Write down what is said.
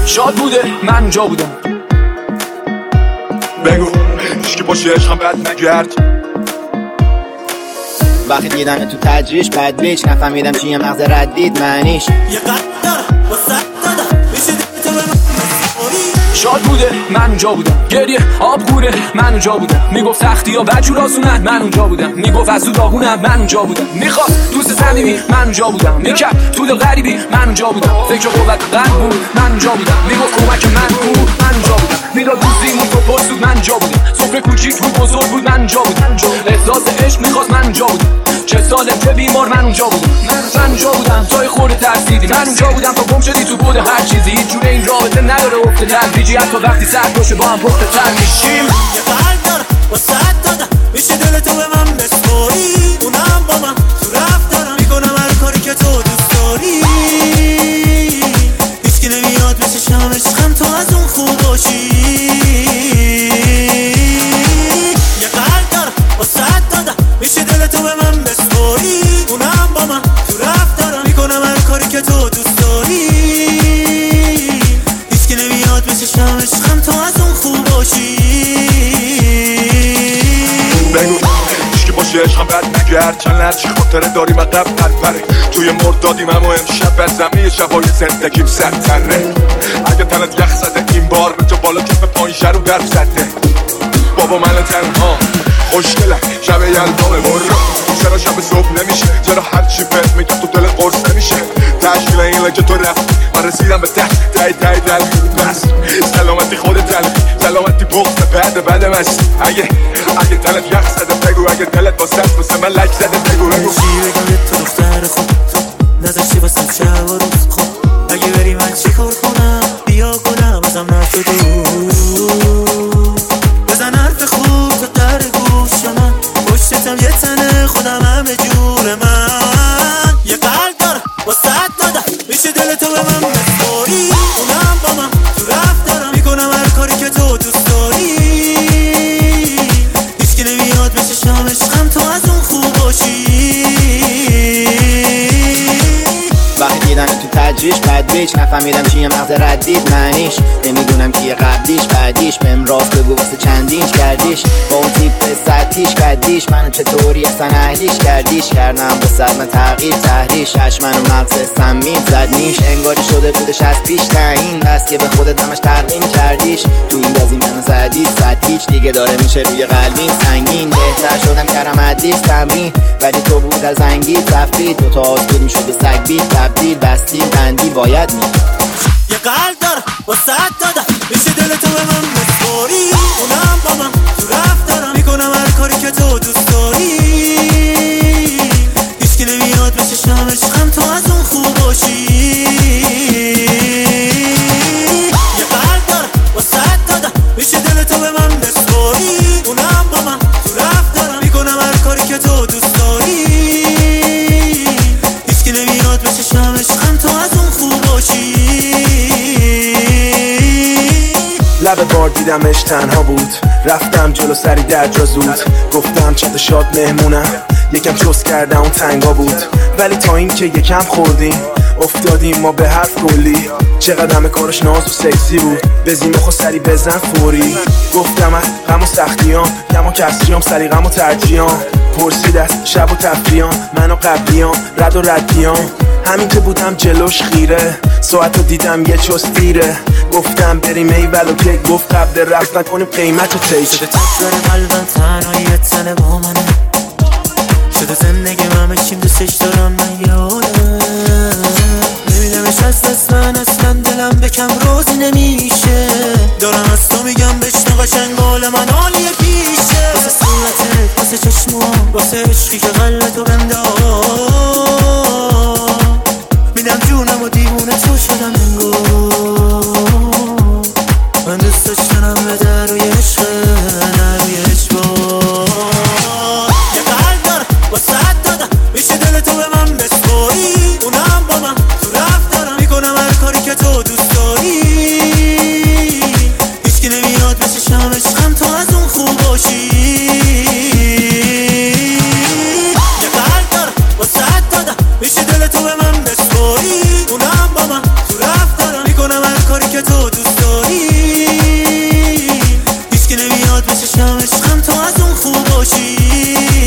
شاد بوده من اونجا بودم. بگو هیچکی پشت عشقم بد نگرد. وقتی دیدم تو تجریش بد بیچ نفهمیدم چیه مغز ردید معنیش. یه قدر واسه دادم میشه تو به من شاد بوده من اونجا بودم. گریه آب خوره من اونجا بودم. میگفت تختی ها بجور آسونن من اونجا بودم. میگفت از او داغونم من اونجا بودم. میخواست دوست صمیمی من اونجا بودم. میکرد طول غریبی من اونجا بودم. فکر قوت قلب بود من اونجا بودم. میگفت کمک من بود من اونجا بودم. میداد دوستیمون تو پرسود من اونجا بودم. سفره کوچیک بود بزرگ بود من اونجا بودم. احساس عشق میخواست من اونجا بودم. چه ساله چه بیمار من اونجا بودم. من اونجا بودم توی خورده ترسیدی. من اونجا بودم تو گم شدی تو بود هر چیزی. هیچ جوره این رابطه نداره افت تدریجی. حتی وقتی سرد باشه با هم پخته تر میشیم. یه قلب دارم واسه دادم میشه دل تو به من بسپاری. اونم با من تو رفتارم میکنم هر کاری که تو دوست داری. هیچکی نمیاد بشه شام عشقم تو از اون خوب باشی. یه قلب دارم واسه دادم میشه دل تو به من بسپاری. اونم با من تو رفتارم میکنم هر کاری که تو دوست داری. هیچکی نمیاد بشه شام عشقم تو از اون خوب باشی. بگو هیچکی باشه عشقم بد نگرد. چند لرچی خاطره داریم عقب پرپره. توی مردادیم اما امشب بر زمین شبای زندگیم سرتره. اگه تنت یخ زده این بار به تو بالا کف پایین شر و برف زده. بابا من تنها خوشگلم شب یلدامه برو. چرا شب صبح نمیشه؟ چرا هرچی بهت میگم تو دل قرص نمیشه؟ تشکیل این لگه تو رفت من رسیدم به ته دل. بس سلامتی خودت دل سلامتی بغض بعد مست. اگه دلت یخ زده بگو. اگه دلت واسه من لک زده بگو. چی بگم تو دختر خوب نذاشتی واسم شب و روز خوب. اگه بری من چی کار کنم بیا گلم ازم نشدو. بزن حرف خوب تو در گوش من. پشتتم یه تنه خودم همه جور من. یه قلب دارم واسه دادم میشه دل تو به من بسپاری. اونم با من تو رفتارم میکنم هر کاری که تو دوست داری. هیچکی نمیاد بشه شام عشقم تو از اون خوب باشی. وقتی دیدم تو تجریش بد بیچ نفهمیدم چیه مغز ردید معنیش. نمیدونم کیه قبلیش بعدیش. بهم راست بگو واسه چندینش کردیش. با اون تیپ سطحیش قدیش. منو چطوری اصلا اهلیش کردیش. کردم به صد من تغییر تحریش. من و مغز سمین زد نیش. انگاری شده بودش از پیش تعیین. بس که به خودت همش تقدیم کردیش. تو این بازی منو زدی سطحیش. دیگه داره میشه روی قلبین سنگین. بهتر شدم کردم حدیث تمرین. ولی تو بود از انگیز رفتی. دوتا آسکود میشد به سگ بیت تبدیل. بستی بندی باید می. یه قلب دارم واسه دادم میشه دل تو به من بسپاری. اونم با من تو رفتارم میکنم هر کاری که تو دوست داری. هیچکی نمیاد بشه شام عشقم تو از اون خوب باشی. یه قلب دارم واسه دادم میشه دل تو به من بسپاری. اونم با من تو رفتارم میکنم هر کاری که تو دوست داری. هیچکی نمیاد بشه شام عشقم تو از اون خوب باشی. لب بار دیدمش تنها بود. رفتم جلو سری در جا زود. گفتم چت شاد مهمونم. یکم چوس کردم اون تنگا بود. ولی تا این که یکم خوردیم افتادیم ما به حرف کلی. چقدر همه کارش ناز و سکسی بود. بزیم خو سری بزن فوری. گفتم از غم و سختیام کم و کسریام سری غم و ترجیام. پرسید از شب و تفریام من و قبلیام رد و ردیام. همین که بودم جلوش خیره. ساعتو دیدم یه چوس دیره. گفتم بریم ایول و که گفت قبل رفت نکنیم قیمت و تیش. شده تکرار قلبم تنهایی یه تنه با منه. شده زندگی من بشیم دوستش دارم من یادم. نمیدمش از دست من اصلا دلم بکم روزی نمیشه. دارم از تو میگم بشنو قشنگ بال من عالیه پیشه. واسه صورتت واسه چشموام واسه عشقی که قلبتو بنداز. میدم جونم و دیوونه تو شدم انگار. من دوست داشتنم به در روی عشق نه روی اشباه. یه قلب دارم واسه دادم میشه دل تو به من بسپاری. اونم با من تو رفتارم میکنم هر کاری که تو دوست داری. هیچکی نمیاد بشه شام عشقم تو از اون خوب باشی. یه قلب دارم واسه دادم میشه دل تو به من بسپاری. اونم با من تو رفتارم باشم عشقم تو از اون خوب باشی